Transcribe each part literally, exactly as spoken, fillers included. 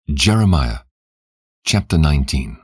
Jeremiah chapter nineteen.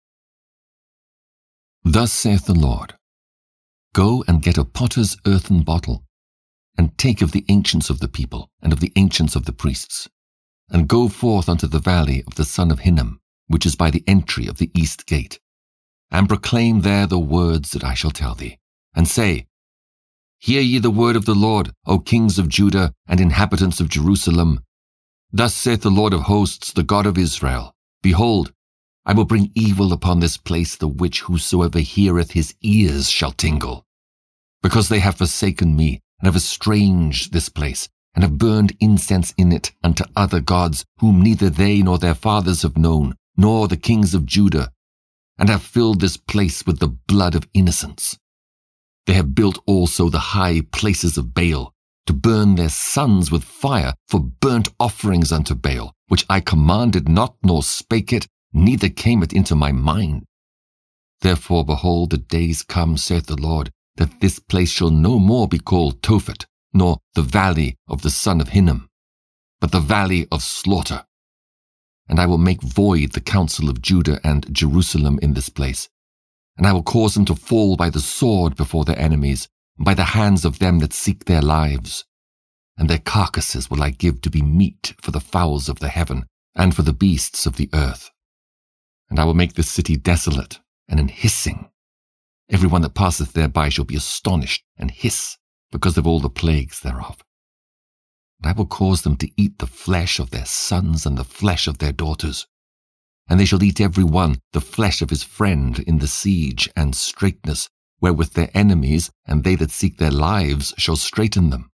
Thus saith the Lord, Go and get a potter's earthen bottle, and take of the ancients of the people, and of the ancients of the priests, and go forth unto the valley of the son of Hinnom, which is by the entry of the east gate, and proclaim there the words that I shall tell thee, and say, Hear ye the word of the Lord, O kings of Judah and inhabitants of Jerusalem. Thus saith the Lord of hosts, the God of Israel, Behold, I will bring evil upon this place, the which whosoever heareth his ears shall tingle. Because they have forsaken me, and have estranged this place, and have burned incense in it unto other gods, whom neither they nor their fathers have known, nor the kings of Judah, and have filled this place with the blood of innocents. They have built also the high places of Baal, to burn their sons with fire for burnt offerings unto Baal, which I commanded not, nor spake it, neither came it into my mind. Therefore, behold, the days come, saith the Lord, that this place shall no more be called Tophet, nor the valley of the son of Hinnom, but the valley of slaughter. And I will make void the counsel of Judah and Jerusalem in this place, and I will cause them to fall by the sword before their enemies, and by the hands of them that seek their lives. And their carcasses will I give to be meat for the fowls of the heaven, and for the beasts of the earth. And I will make this city desolate and an hissing. Every one that passeth thereby shall be astonished and hiss, because of all the plagues thereof. And I will cause them to eat the flesh of their sons and the flesh of their daughters. And they shall eat every one the flesh of his friend in the siege and straitness, wherewith their enemies and they that seek their lives shall straiten them.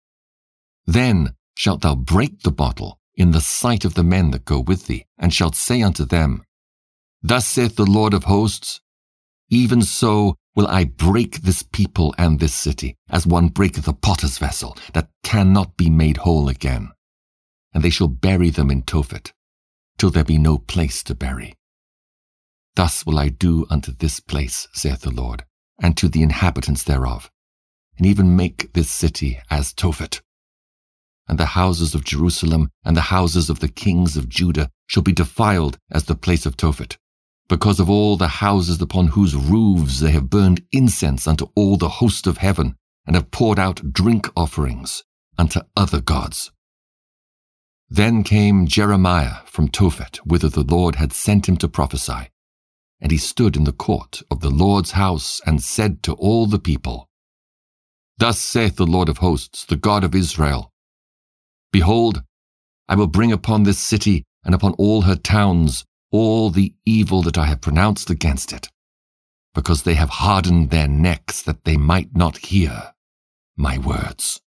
Then shalt thou break the bottle in the sight of the men that go with thee, and shalt say unto them, Thus saith the Lord of hosts, Even so will I break this people and this city, as one breaketh a potter's vessel, that cannot be made whole again. And they shall bury them in Tophet, till there be no place to bury. Thus will I do unto this place, saith the Lord, and to the inhabitants thereof, and even make this city as Tophet. And the houses of Jerusalem and the houses of the kings of Judah shall be defiled as the place of Tophet, because of all the houses upon whose roofs they have burned incense unto all the host of heaven, and have poured out drink offerings unto other gods. Then came Jeremiah from Tophet, whither the Lord had sent him to prophesy. And he stood in the court of the Lord's house, and said to all the people, Thus saith the Lord of hosts, the God of Israel, Behold, I will bring upon this city and upon all her towns all the evil that I have pronounced against it, because they have hardened their necks that they might not hear my words.